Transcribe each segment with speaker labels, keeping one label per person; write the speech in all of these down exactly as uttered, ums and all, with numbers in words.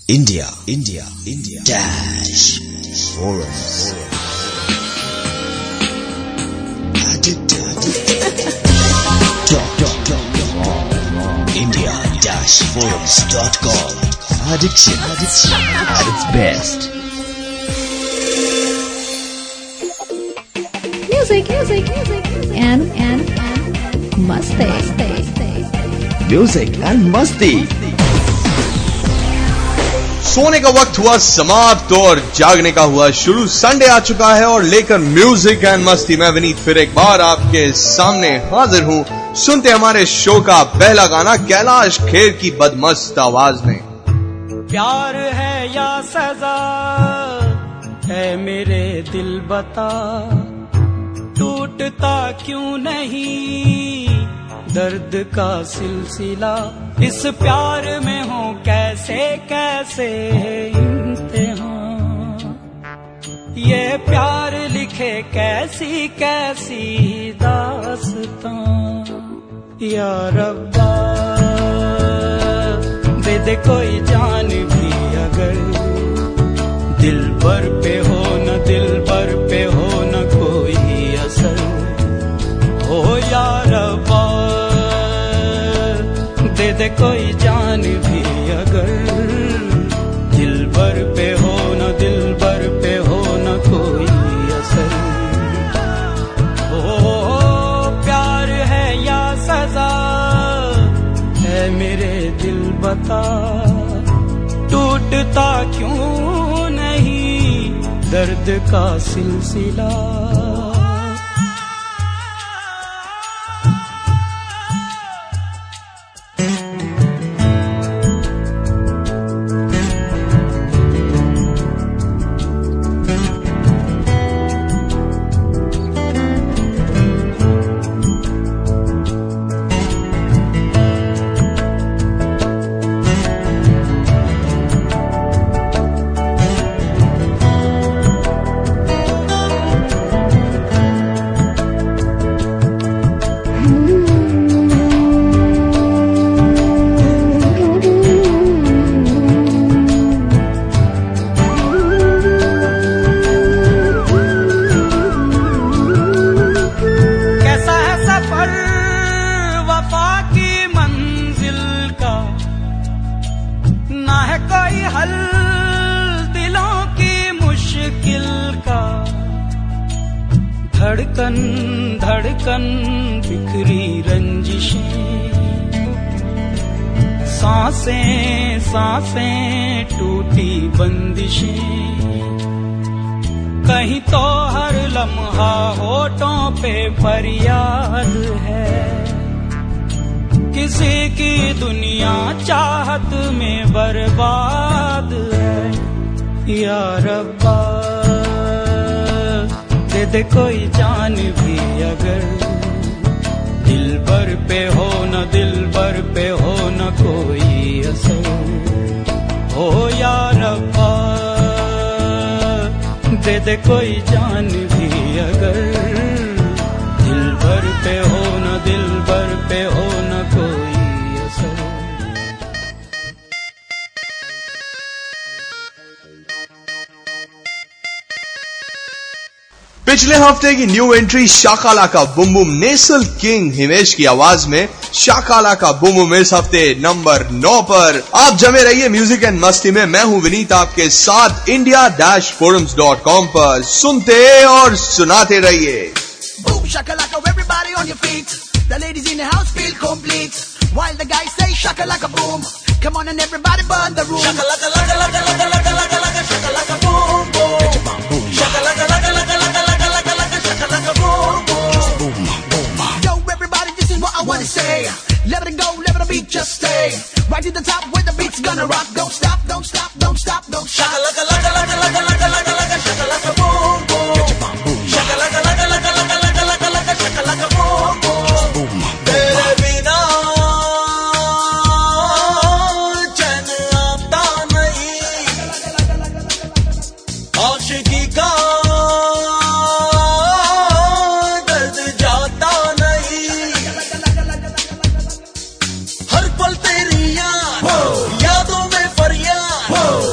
Speaker 1: India, India, India dash forums. Dot dot dot India dash forums dot com. Addiction, addiction at its best.
Speaker 2: Music, music, music, and and and masti,
Speaker 1: Music and masti.
Speaker 3: सोने का वक्त हुआ समाप्त और जागने का हुआ शुरू। संडे आ चुका है और लेकर म्यूजिक एंड मस्ती मैं विनीत फिर एक बार आपके सामने हाजिर हूँ। सुनते हमारे शो का पहला गाना कैलाश खेर की बदमस्त आवाज में।
Speaker 4: प्यार है या सजा है मेरे दिल बता, टूटता क्यों नहीं दर्द का सिलसिला, इस प्यार में हो कैसे कैसे इम्तिहान, ये प्यार लिखे कैसी कैसी दास्तां, या रब्बा दे दे कोई जान भी अगर, दिल भर पे हो न दिल भर पे हो न कोई असर, हो या रब्बा दे दे कोई जान भी अगर, दिल भर पे हो न दिल भर पे हो न कोई असर, ओ प्यार है या सजा है मेरे दिल बता, टूटता क्यों नहीं दर्द का सिलसिला। धड़कन धड़कन बिखरी रंजिशें, सांसें सांसें टूटी बंदिशें, कहीं तो हर लम्हा होठों पे फरियाद है, किसी की दुनिया चाहत में बर्बाद है, या रब्बा दे दे कोई जान भी अगर, दिल भर पे हो न दिल भर पे हो न कोई असर, हो या रब्बा दे दे कोई जान भी अगर, दिल भर पे हो न दिल भर पे हो न कोई असर।
Speaker 3: पिछले हफ्ते की न्यू एंट्री शाकालाका बुम बुम नेसल किंग हिमेश की आवाज में शाकालाका बुम बुम इस हफ्ते नंबर नौ पर। आप जमे रहिए म्यूजिक एंड मस्ती में, मैं हूं विनीत आपके साथ India dash forums dot com पर। सुनते और सुनाते रहिए।
Speaker 5: Boom shakalaka, everybody on your feet. The ladies in the house feel complete. While the guys say shakalaka boom, come on and everybody burn the room. Shakalaka laka laka laka laka laka laka shakalaka boom boom. Get your bum boom. Shakalaka laka laka laka laka laka laka shakalaka boom boom. Just boom boom. Yo everybody, this is what I wanna say. Let it go, let the beat just stay. Right to the top where the beat's gonna rock. Don't stop, don't stop, don't stop, don't stop. Shakalaka laka laka laka laka laka laka shakalaka boom boom. Get your bum boom. Shakalaka laka laka laka laka laka laka shakalaka boom boom. Just boom boom. तेरे बिना चैन आता नहीं, आशिकी का दर्द जाता नहीं, हर पल तेरी याद यादों में फरियाद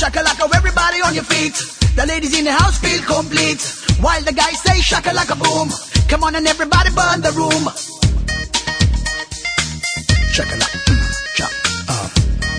Speaker 5: shakalaka, everybody on your feet. The ladies in the house feel complete. While the guys say shakalaka boom. Come on and everybody burn the room. Shakalaka, mm, shak, uh.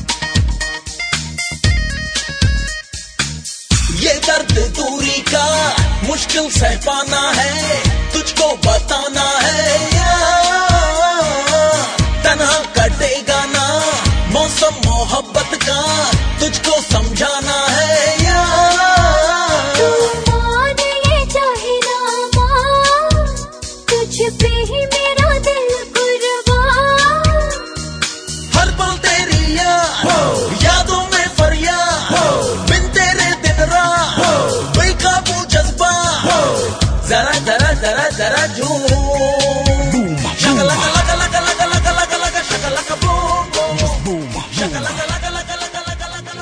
Speaker 6: ये दर्द दूरी का मुश्किल सह पाना है, तुझको बताना है यार, तन्हा कटेगा ना मौसम मोहब्बत का, तुझको समझाना है यार।
Speaker 7: तू मान ये चाहे ना मान, तुझ पे ही मेरा दिल कुर्बान।
Speaker 6: हर पल तेरी याद, यादों में फरियाद, बिन तेरे दिन रात बेकाबू जज्बा, जरा जरा जरा जरा झूम, शक्लका लका लका लका लका लका लका शक्लका बूम बूम, शक्लका लका लका लका लका लका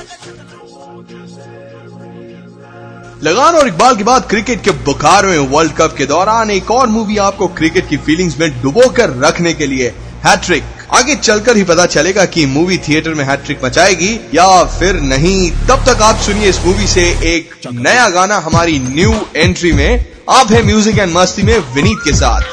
Speaker 6: लका।
Speaker 3: लगान और इकबाल के बाद क्रिकेट के बुखार में वर्ल्ड कप के दौरान एक और मूवी आपको क्रिकेट की फीलिंग्स में डुबोकर रखने के लिए, हैट्रिक। आगे चलकर ही पता चलेगा कि मूवी थिएटर में हैट्रिक मचाएगी या फिर नहीं। तब तक आप सुनिए इस मूवी से एक नया गाना हमारी न्यू एंट्री में। आप है म्यूजिक एंड मस्ती में विनीत के साथ।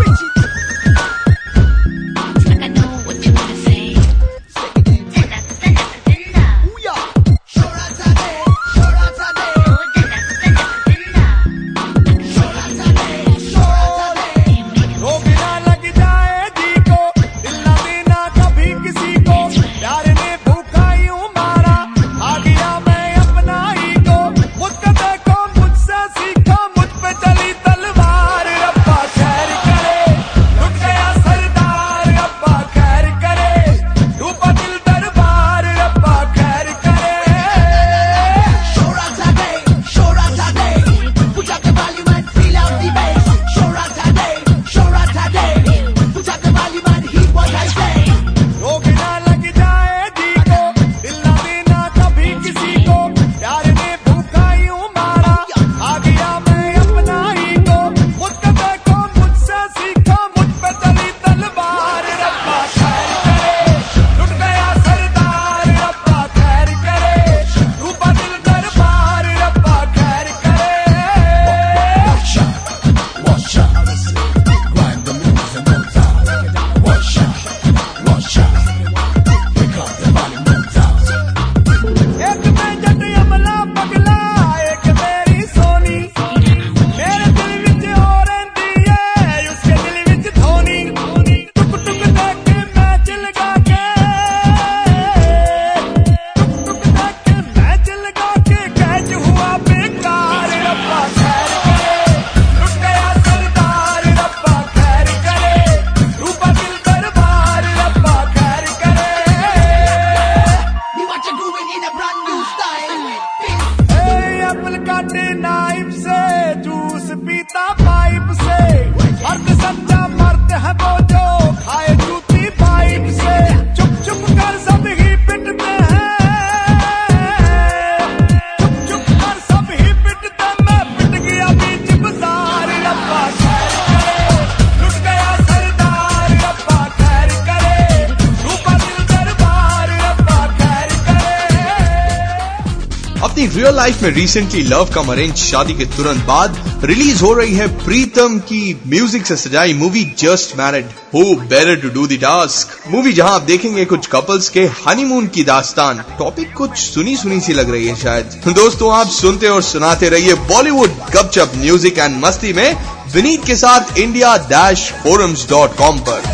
Speaker 3: अपनी रियल लाइफ में रिसेंटली लव कम अरेंज शादी के तुरंत बाद रिलीज हो रही है प्रीतम की म्यूजिक से सजाई movie just married, who better to do the task. Movie जहां आप देखेंगे कुछ कपल्स के हनीमून की दास्तान। टॉपिक कुछ सुनी सुनी सी लग रही है शायद। दोस्तों आप सुनते और सुनाते रहिए बॉलीवुड गपशप म्यूजिक एंड मस्ती में विनीत के साथ India dash forums dot com पर।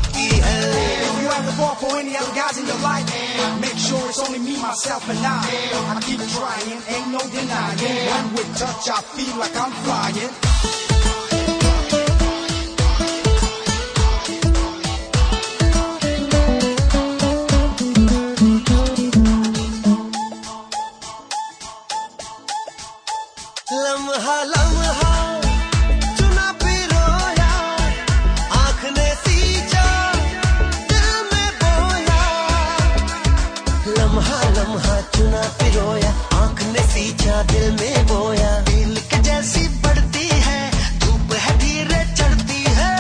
Speaker 5: Myself and I. I keep trying, ain't no denying. One with touch, I feel like I'm flying.
Speaker 6: लम्हा लम्हा चुना पिरोया, आँख ने सींचा, दिल में बोया। लम्हा लम्हा चुना पिरोया, आँख ने सींचा, दिल में बोया। दिल के जैसी बढ़ती है, धूप है धीरे चढ़ती है।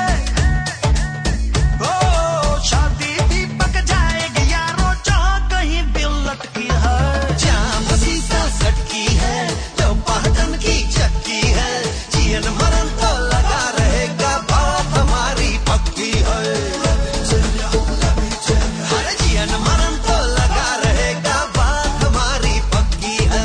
Speaker 6: ओ शादी भी पक जाएगी यारो, जहाँ कहीं भी लटकी है। जहाँ बसी सा सटकी है, जो पहचान की चक्की है। जीवन मरण तो लगा रहेगा, बात हमारी पक्की है। अरे जीवन मरण तो लगा रहेगा, बात हमारी पक्की है।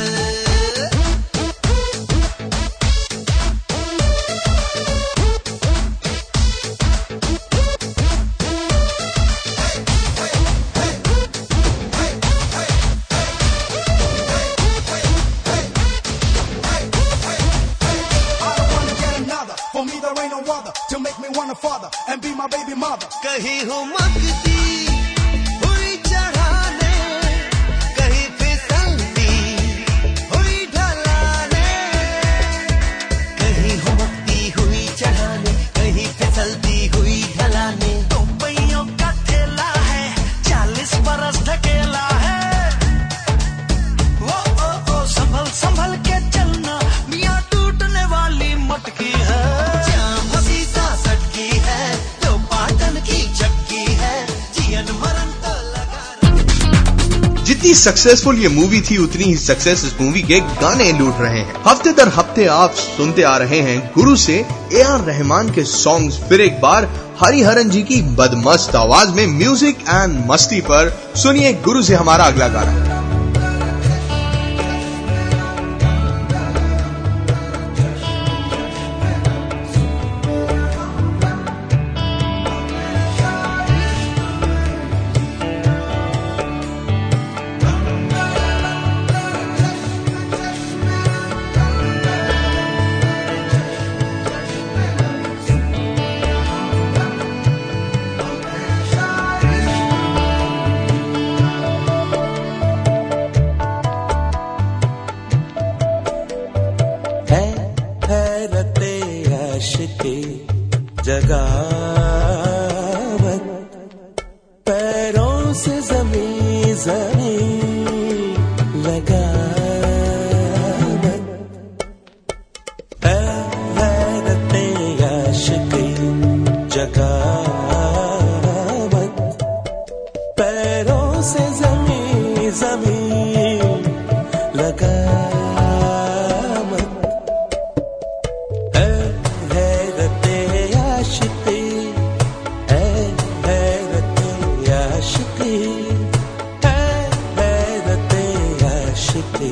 Speaker 5: I don't wanna get another. For me there ain't no other to make me want a father and be my baby mother.
Speaker 6: कहीं हूँ मकती हुई चढ़ाने, कहीं फिसलती हुई ढलाने। कहीं हूँ मकती हुई चढ़ाने, कहीं फिसलती हुई ढलाने। दो पहियों का ठेला है, चालीस बरस ढकेला है। ओ ओ ओ संभल संभल के चलना, मियाँ टूटने वाली मटकी है। जहाँ फंसी सा सटकी है, जो पाटन की चक्की है। जीवन मरण तो लगा रहे।
Speaker 3: जितनी सक्सेसफुल ये मूवी थी, उतनी ही सक्सेस इस मूवी के गाने लूट रहे हैं। हफ्ते दर हफ्ते आप सुनते आ रहे हैं गुरु से ए आर रहमान के सॉन्ग्स। फिर एक बार हरिहरन जी की बदमस्त आवाज में म्यूजिक एंड मस्ती पर सुनिए गुरु से हमारा अगला गाना।
Speaker 6: है हैरते आशिकी जगावत, पैरों से जमीन जमीन लगावत। है हैरते आशिकी जगावत, पैरों से जमीन जमीन लगावत। है हैरते आशिकी, है हैरते आशिकी, है हैरते आशिकी।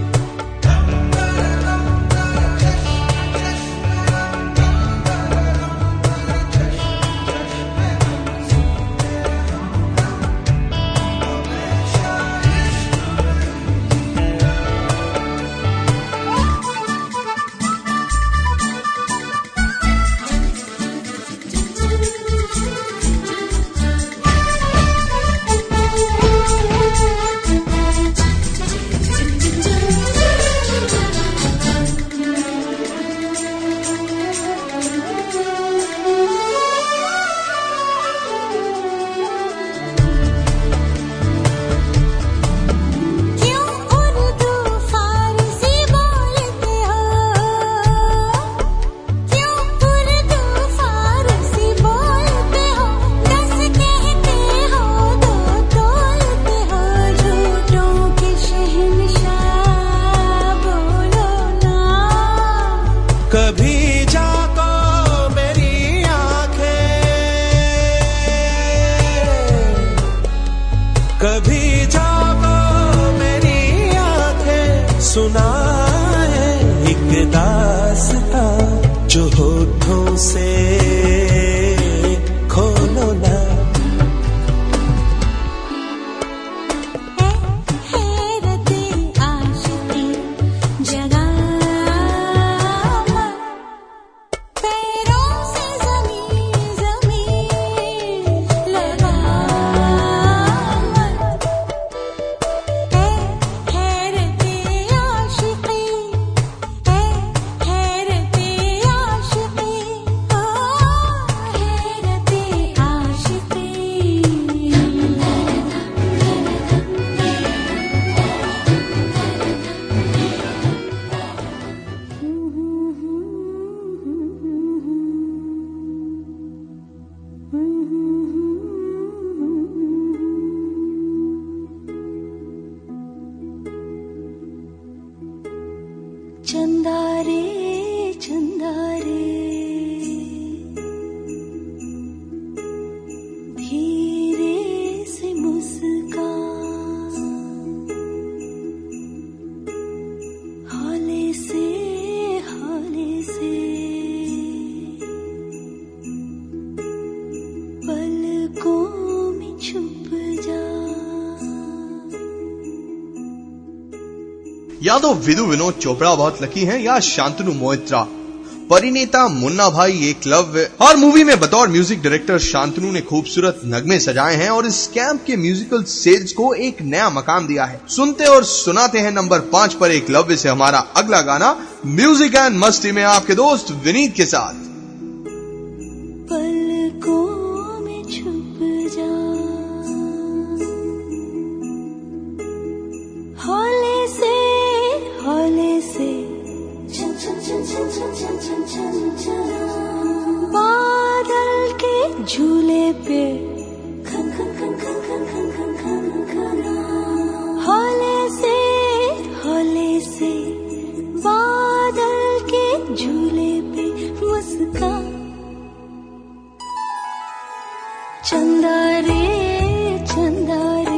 Speaker 7: क्यों उर्दू फारसी बोलते हो, क्यों उर्दू फारसी बोलते हो। दस कहते हो, दो तोलते हो। झूठों के शहंशाह बोलो ना।
Speaker 6: कभी जाको मेरी आंखें, कभी जाको मेरी आंखें, सुनाए एक दास्तां जो होठों से खोलो ना।
Speaker 7: है हैरते चंदा रे चंदा रे धीरे से मुस्का हौले से हौले से पलकों में छुप जा।
Speaker 3: या तो विदु विनोद चोपड़ा बहुत लकी हैं या शांतनु मोहित्रा। परिणीता, मुन्ना भाई, एकलव्य और मूवी में बतौर म्यूजिक डायरेक्टर शांतनु ने खूबसूरत नगमे सजाए हैं और इस कैंप के म्यूजिकल सेल्स को एक नया मकाम दिया है। सुनते और सुनाते हैं नंबर पांच पर एकलव्य से हमारा अगला गाना म्यूजिक एंड मस्ती में आपके दोस्त विनीत के साथ।
Speaker 7: पलकों में छुप जा हौले से हौले से चन चन चन चन चन चन चन चन बादल के झूले पे खन खन खन खन खन खन खन खन खन हौले से हौले से बादल के झूले पे मुस्का चंदा रे चंदा रे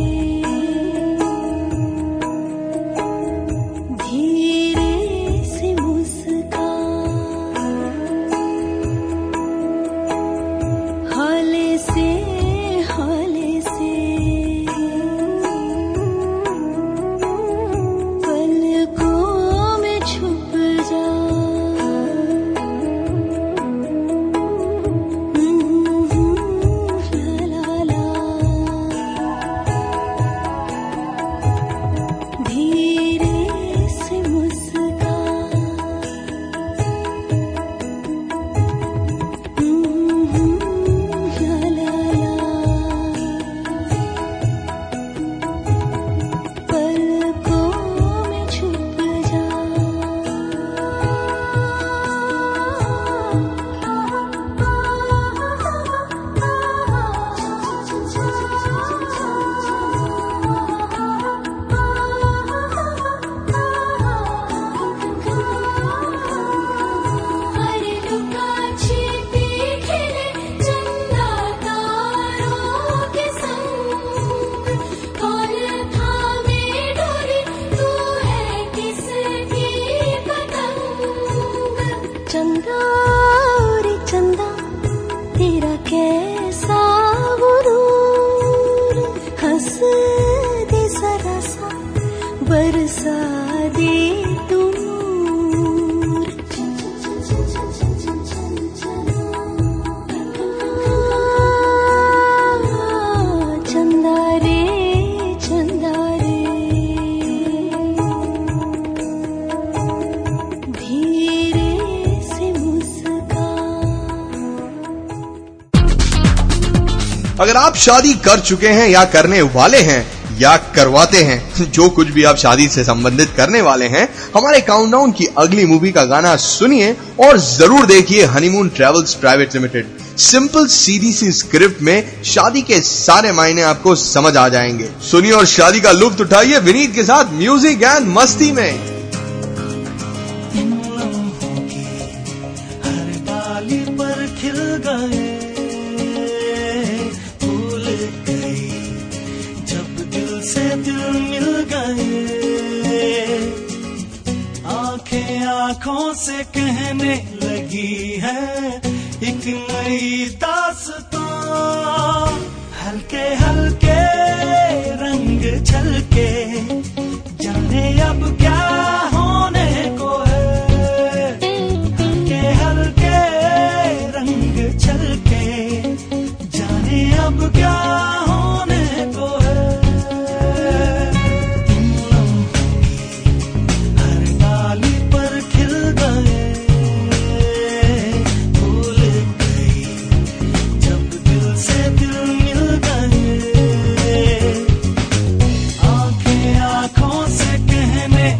Speaker 3: अगर आप शादी कर चुके हैं या करने वाले हैं या करवाते हैं, जो कुछ भी आप शादी से संबंधित करने वाले हैं, हमारे काउंटडाउन की अगली मूवी का गाना सुनिए और जरूर देखिए honeymoon travels private limited. Simple सीधी सी स्क्रिप्ट में शादी के सारे मायने आपको समझ आ जाएंगे। सुनिए और शादी का लुत्फ उठाइए विनीत के साथ म्यूजिक एंड मस्ती में।
Speaker 6: हर डाली पर खिल गए आंखों से कहने लगी है एक नई दास्तां, हल्के हल्के रंग झलके जाने अब क्या होने को है। हल्के हल्के रंग झलके जाने अब क्या होने को है।
Speaker 7: कहने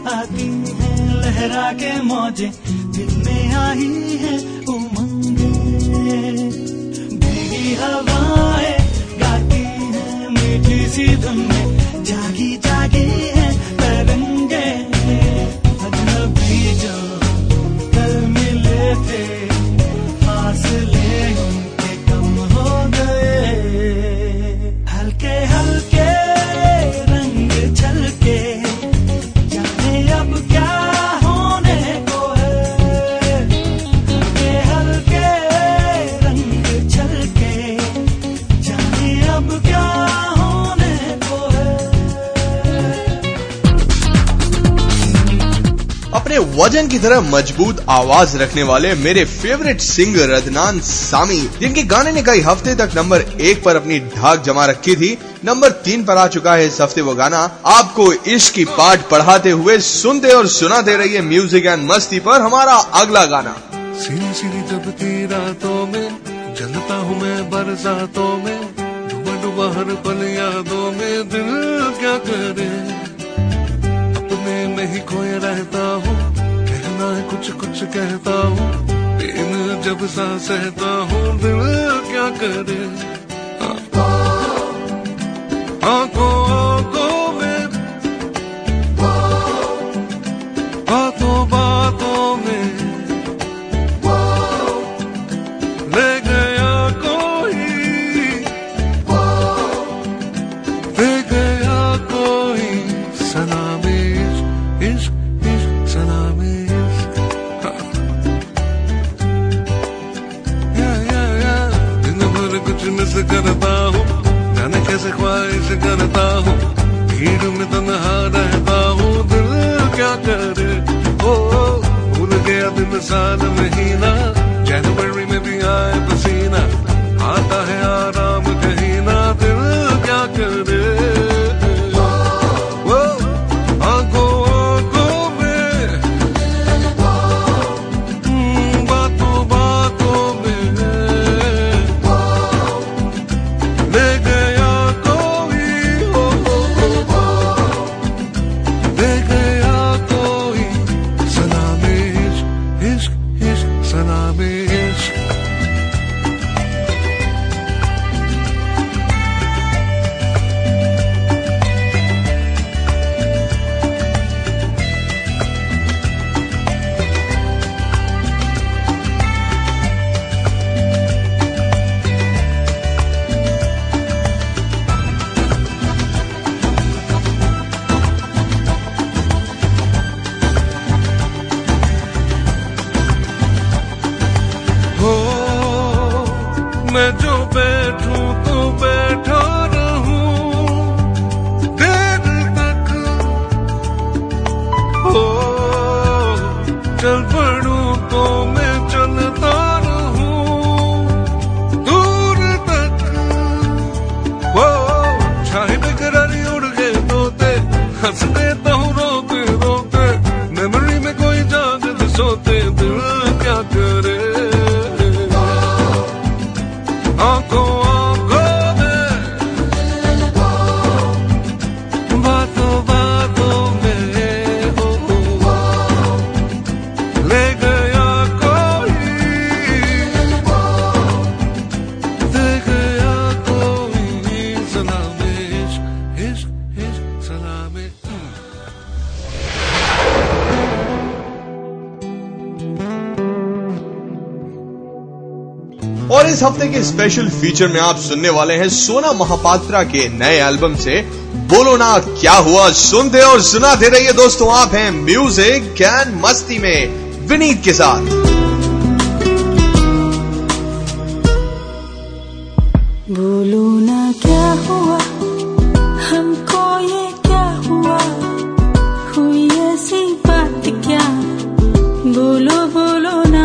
Speaker 6: आती हैं लहरा के मौजें, दिल में आई है उमंगे, भीगी हवाएं गाती हैं मीठी सी धुन में, जागी जागी है तरंगे, अजनबी जो कल मिले थे फासले उनके कम हो गए, हल्के हल्के रंग छलके जाने अब क्या होने को है, हल्के हल्के रंग छलके जाने अब क्या होने को है।
Speaker 3: अपने वजन की तरह मजबूत आवाज रखने वाले मेरे फेवरेट सिंगर अदनान सामी, जिनके गाने ने कई हफ्ते तक नंबर एक पर अपनी ढाक जमा रखी थी, नंबर तीन पर आ चुका है इस हफ्ते वो गाना। आपको इश्क की पाठ पढ़ाते हुए सुनते और सुनाते रहिए म्यूजिक एंड मस्ती पर हमारा अगला गाना।
Speaker 8: सीरी सीरी जबती रातों में जलता हूँ मैं बरसातों में, डूबा डूबा हर पल यादों में, दिल क्या करे अपने में ही खोए रहता हूँ, कहना है कुछ कुछ कहता हूँ, दिन जब सा सहता हूँ, दिल क्या करे आंखों आंखों में, बातों बातों में ले गया कोई, ले गया कोई सलामी इश्क इश्क सलामी इश्क, या या या दिन भर कुछ मिस करता हूँ, जाने कैसे ख्वाहिश करता हूँ, भीड़ में तन्हा रहता हूँ, दिल क्या करे ओ भूल गया दिन साल महीना, जनवरी में भी आए पसीना, आता है आराम कहीं ना, दिल क्या करे ओ आंखों आंखों में, बातों बातों में ले गया कोई, ले गया कोई सलामी इश्क इश्क इश्क सलामी इश्क। हो मैं जो बैठूं तो बैठा रहूं देर तक, हो चल पड़ूं तो मैं चलता रहूं दूर तक, वो चाहे बेकरारी उड़ गए तोते, हंस देता हूँ रोते रोते, मेमोरी में कोई जागते सोते, दिल क्या करे आंखों आंखों में, बातों बातों में हो ले गया कोई, ले गया कोई सलामी इश्क इश्क इश्क सलामी।
Speaker 3: और इस हफ्ते के स्पेशल फीचर में आप सुनने वाले हैं सोना महापात्रा के नए एल्बम से बोलो ना क्या हुआ। सुनते और सुनाते रहिए दोस्तों, आप हैं म्यूजिक एंड मस्ती में विनीत के साथ।
Speaker 7: बोलो ना क्या हुआ हमको, ये क्या हुआ, हुई ऐसी बात क्या, बोलो बोलो ना,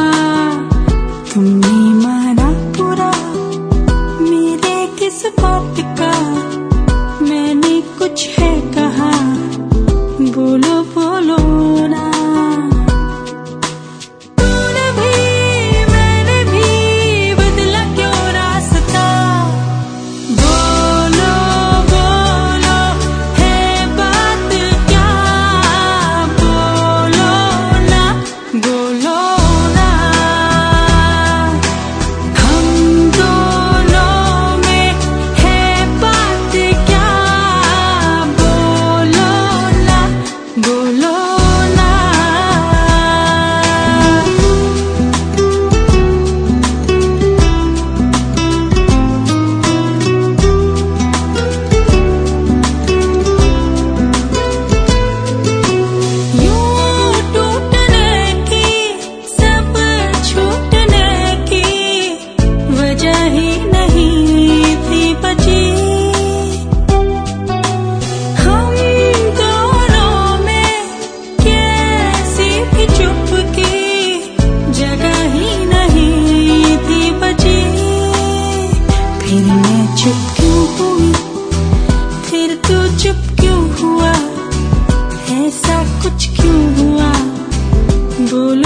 Speaker 7: तुमने माना पूरा मेरे किस बात का, मैंने कुछ है कहा, बोलो बोलो ना। तूने भी मैंने भी बदला क्यों रास्ता, बोलो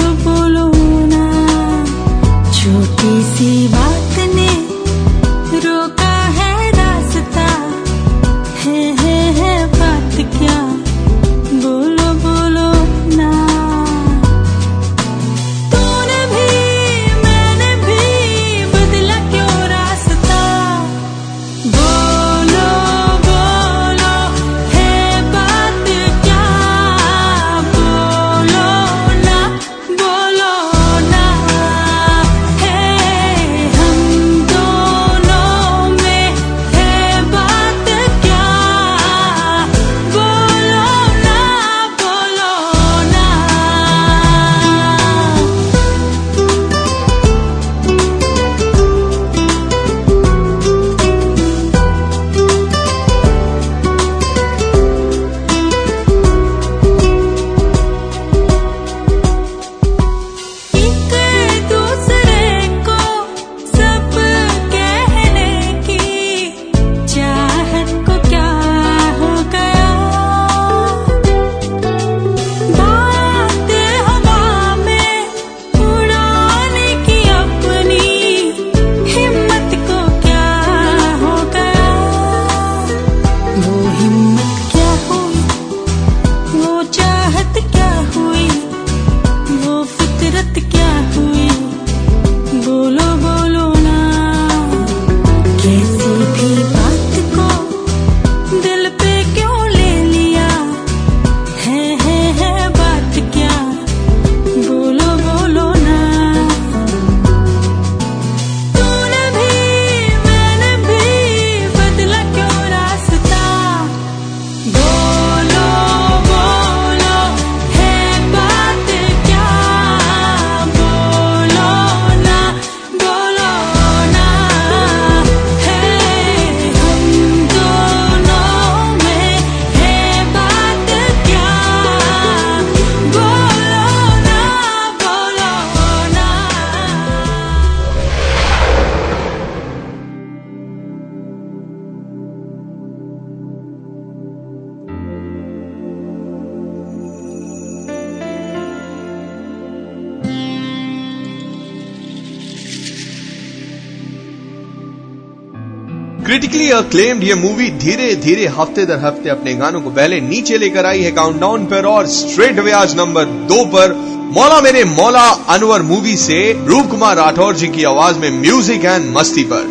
Speaker 3: क्रिटिकली अक्लेम्ड ये मूवी धीरे धीरे हफ्ते दर हफ्ते अपने गानों को पहले नीचे लेकर आई है काउंटडाउन पर, और स्ट्रेट अवे आज नंबर दो पर मौला मेरे मौला अनवर मूवी से रूप कुमार राठौर जी की आवाज में म्यूजिक एंड मस्ती पर।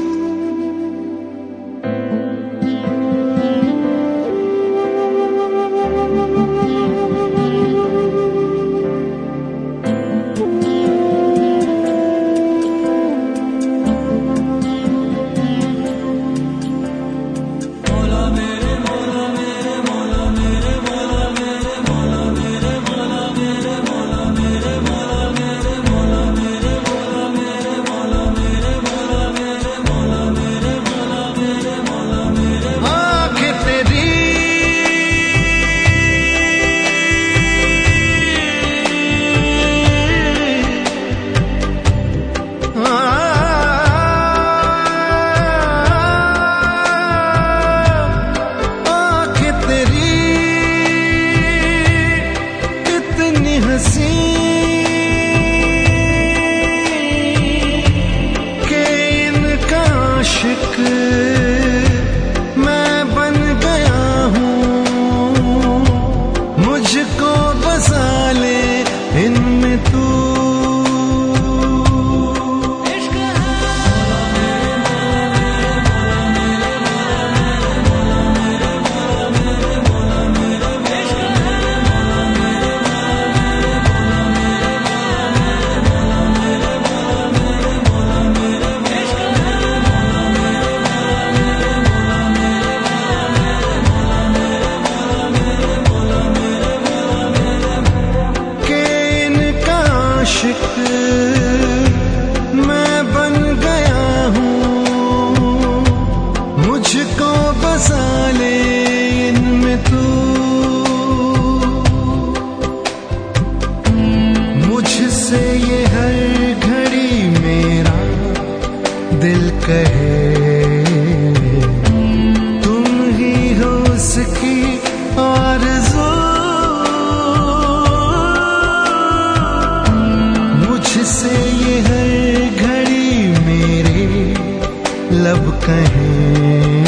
Speaker 9: कहें,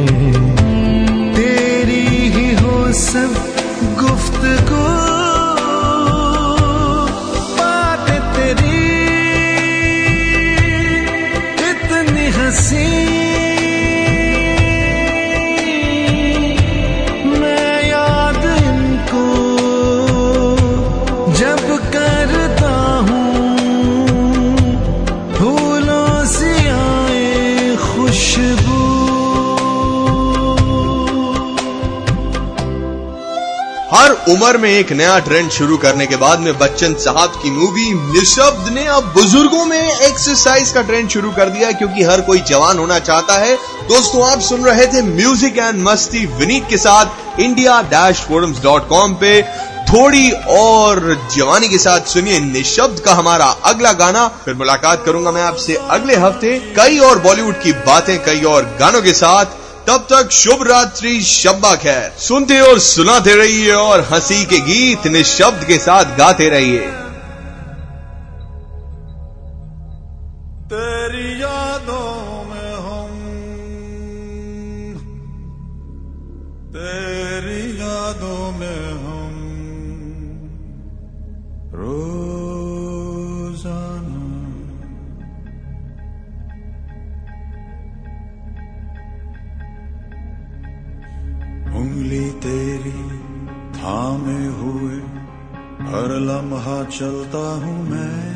Speaker 9: तेरी ही हो सब गुफ्तगू, बातें तेरी इतनी हंसी, मैं याद इनको जब करता हूँ, फूलों से आए खुशबू।
Speaker 3: हर उम्र में एक नया ट्रेंड शुरू करने के बाद में बच्चन साहब की मूवी निशब्द ने अब बुजुर्गों में एक्सरसाइज का ट्रेंड शुरू कर दिया, क्योंकि हर कोई जवान होना चाहता है। दोस्तों, आप सुन रहे थे म्यूजिक एंड मस्ती विनीत के साथ India dash forums dot com पे। थोड़ी और जवानी के साथ सुनिए निशब्द का हमारा अगला गाना। फिर मुलाकात करूंगा मैं आपसे अगले हफ्ते कई और बॉलीवुड की बातें, कई और गानों के साथ। तब तक शुभ रात्रि, शब्बा खैर। सुनते और सुनाते रहिए और हंसी के गीत निशब्द के साथ गाते रहिए।
Speaker 8: तेरी यादों में हम, तेरी यादों में हम रोजाना, उंगली तेरी थामे हुए हर लम्हा चलता हूँ मैं,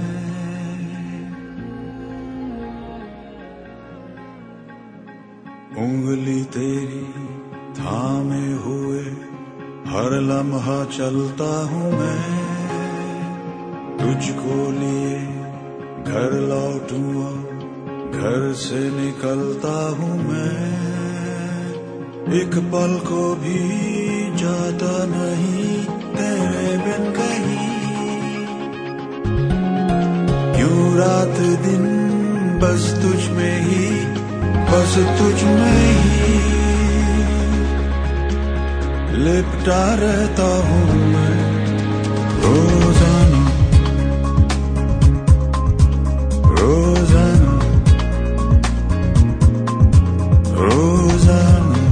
Speaker 8: उंगली तेरी थामे हुए हर लम्हा चलता हूँ मैं, तुझको लिए घर लौटूं, घर से निकलता हूँ मैं, एक पल को भी जाता नहीं तेरे बिन कहीं, यूं रात दिन बस तुझ में ही, बस तुझ में ही लिपटा रहता हूँ मैं रोजाना, रोजाना, रोजाना,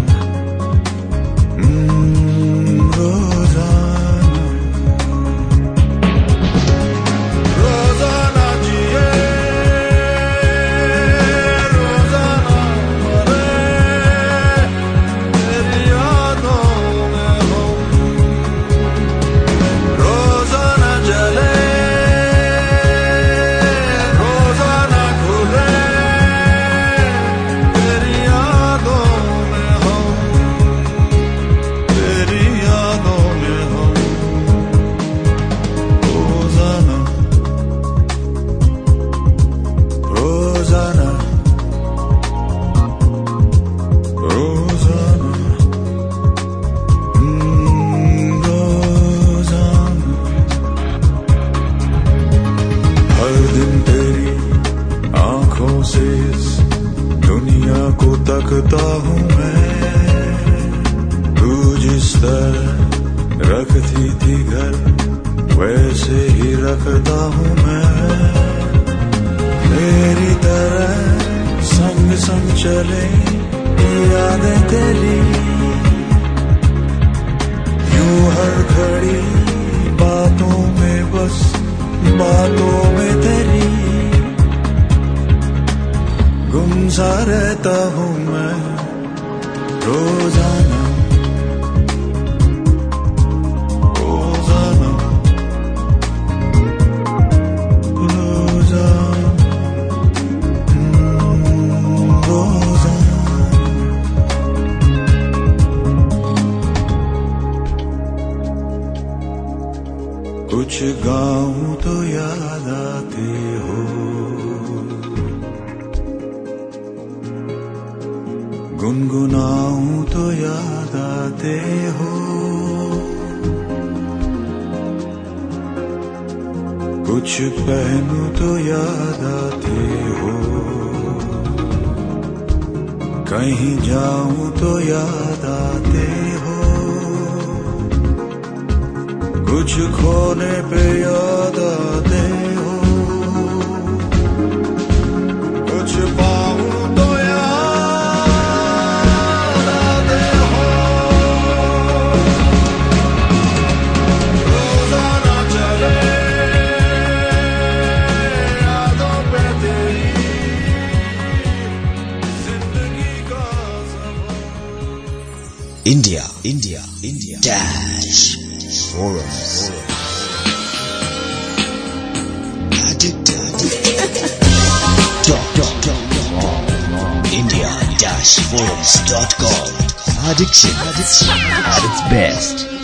Speaker 8: तकता हूँ मैं, तू जिस तरह रखती थी घर वैसे ही रखता हूँ मैं, मेरी तरह संग संग चले यादें तेरी, यूं हर घड़ी बातों में, बस बातों में तेरी गुमसा रहता हूँ मैं रोजाना, रोजाना, रोजाना, रोजाना। कुछ गाऊं तो याद आते हो, गुनगुनाऊं तो याद आते हो, कुछ पहनूं तो याद आते हो, कहीं जाऊं तो याद आते हो, कुछ खोने पे याद आते हो, कुछ पाऊं तो याद
Speaker 1: India, India, India dash forums. Addict, addict. Dot, dot, dot, dot. India dash forums dot com. Addiction, addiction at its best.